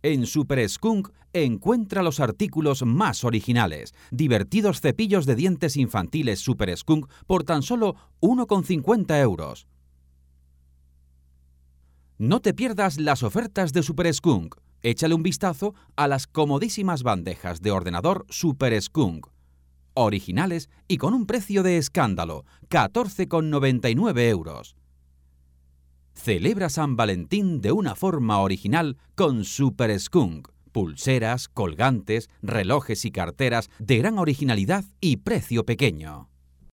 En Super Skunk encuentra los artículos más originales, divertidos cepillos de dientes infantiles Super Skunk por tan solo 1,50 €. No te pierdas las ofertas de Super Skunk. Échale un vistazo a las comodísimas bandejas de ordenador Super Skunk. Originales y con un precio de escándalo, 14,99 €. Celebra San Valentín de una forma original con Super Skunk. Pulseras, colgantes, relojes y carteras de gran originalidad y precio pequeño.